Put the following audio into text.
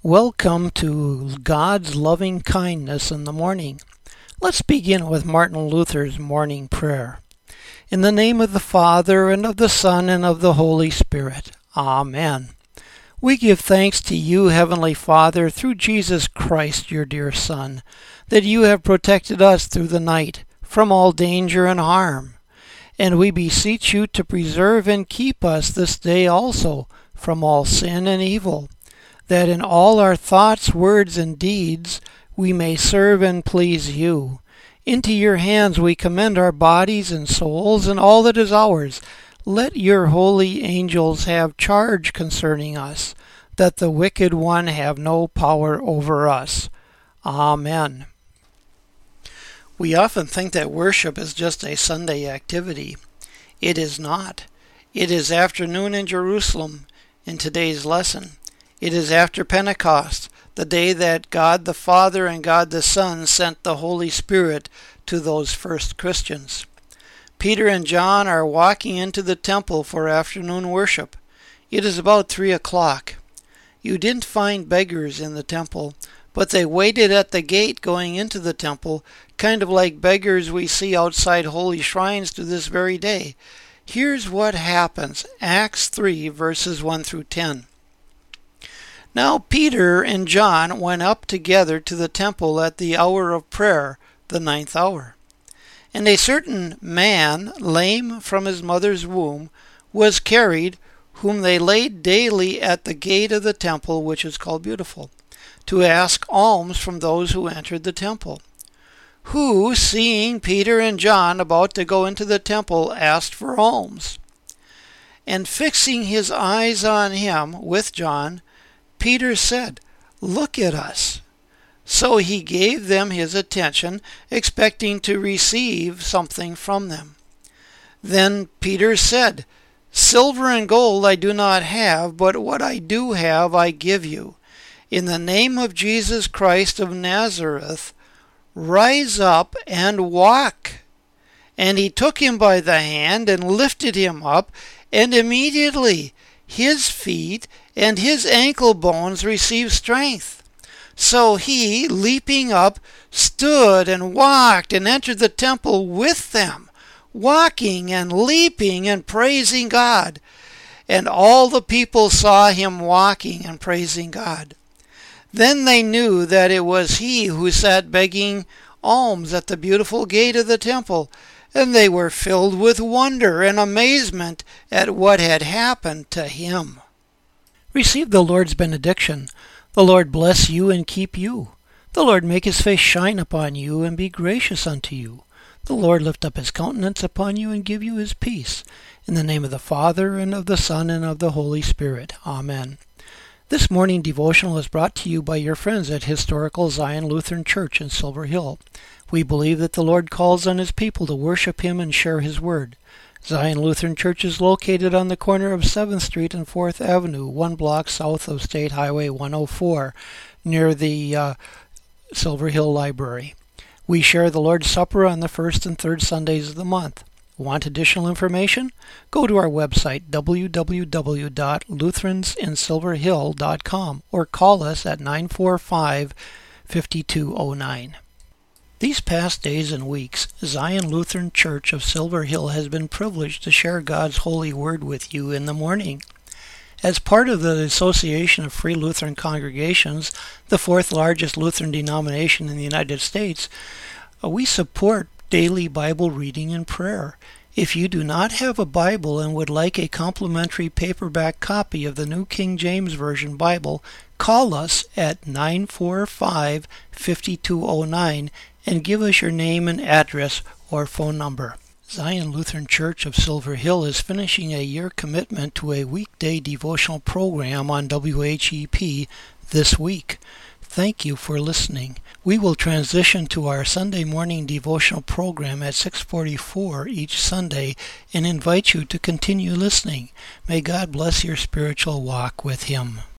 Welcome to God's loving kindness in the morning. Let's begin with Martin Luther's morning prayer. In the name of the Father, and of the Son, and of the Holy Spirit. Amen. We give thanks to you, Heavenly Father, through Jesus Christ, your dear Son, that you have protected us through the night from all danger and harm. And we beseech you to preserve and keep us this day also from all sin and evil, that in all our thoughts, words, and deeds we may serve and please you. Into your hands we commend our bodies and souls and all that is ours. Let your holy angels have charge concerning us, that the wicked one have no power over us. Amen. We often think that worship is just a Sunday activity. It is not. It is afternoon in Jerusalem in today's lesson. It is after Pentecost, the day that God the Father and God the Son sent the Holy Spirit to those first Christians. Peter and John are walking into the temple for afternoon worship. It is about 3 o'clock. You didn't find beggars in the temple, but they waited at the gate going into the temple, kind of like beggars we see outside holy shrines to this very day. Here's what happens. Acts 3, verses 1 through 10. Now Peter and John went up together to the temple at the hour of prayer, the 9th hour. And a certain man, lame from his mother's womb, was carried, whom they laid daily at the gate of the temple, which is called Beautiful, to ask alms from those who entered the temple. Who, seeing Peter and John about to go into the temple, asked for alms. And fixing his eyes on him with John, Peter said, "Look at us." So he gave them his attention, expecting to receive something from them. Then Peter said, "Silver and gold I do not have, but what I do have I give you. In the name of Jesus Christ of Nazareth, rise up and walk." And he took him by the hand and lifted him up, and immediately his feet and his ankle bones received strength. So he, leaping up, stood and walked and entered the temple with them, walking and leaping and praising God. And all the people saw him walking and praising God. Then they knew that it was he who sat begging alms at the beautiful gate of the temple, and they were filled with wonder and amazement at what had happened to him. Receive the Lord's benediction. The Lord bless you and keep you. The Lord make his face shine upon you and be gracious unto you. The Lord lift up his countenance upon you and give you his peace. In the name of the Father, and of the Son, and of the Holy Spirit. Amen. This morning devotional is brought to you by your friends at Historical Zion Lutheran Church in Silver Hill. We believe that the Lord calls on his people to worship him and share his word. Zion Lutheran Church is located on the corner of 7th Street and 4th Avenue, 1 block south of State Highway 104, near the Silver Hill Library. We share the Lord's Supper on the first and third Sundays of the month. Want additional information? Go to our website, www.lutheransinsilverhill.com, or call us at 945-5209. These past days and weeks, Zion Lutheran Church of Silver Hill has been privileged to share God's holy word with you in the morning. As part of the Association of Free Lutheran Congregations, the fourth largest Lutheran denomination in the United States, we support daily Bible reading and prayer. If you do not have a Bible and would like a complimentary paperback copy of the New King James Version Bible, call us at 945-5209 and give us your name and address or phone number. Zion Lutheran Church of Silver Hill is finishing a year commitment to a weekday devotional program on WHEP this week. Thank you for listening. We will transition to our Sunday morning devotional program at 6:44 each Sunday and invite you to continue listening. May God bless your spiritual walk with him.